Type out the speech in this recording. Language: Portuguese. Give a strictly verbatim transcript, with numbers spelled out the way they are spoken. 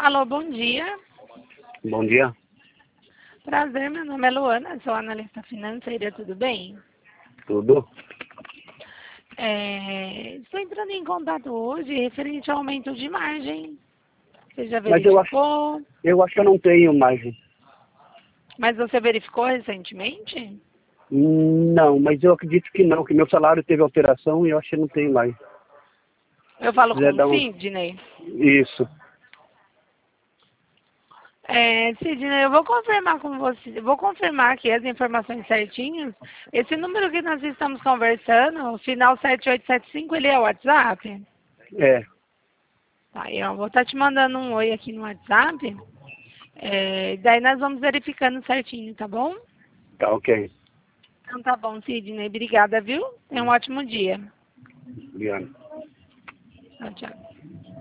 Alô, bom dia. Bom dia. Prazer, meu nome é Luana, sou analista financeira, tudo bem? Tudo? É, estou entrando em contato hoje referente ao aumento de margem. Você já Mas eu acho, verificou? eu acho que eu não tenho mais. Mas você verificou recentemente? Não, mas eu acredito que não, que meu salário teve alteração e eu acho que não tem mais. Eu falo Se quiser com o dar um... Sidney. Isso. É, Sidney, eu vou confirmar com você, vou confirmar aqui as informações certinhas. Esse número que nós estamos conversando, o final sete oito sete cinco, ele é o WhatsApp? É, Tá, eu vou estar te mandando um oi aqui no WhatsApp. É, daí nós vamos verificando certinho, tá bom? tá ok. Então tá bom, Sidney. Obrigada, viu? Tenha um ótimo dia. Obrigado. Tchau, tchau.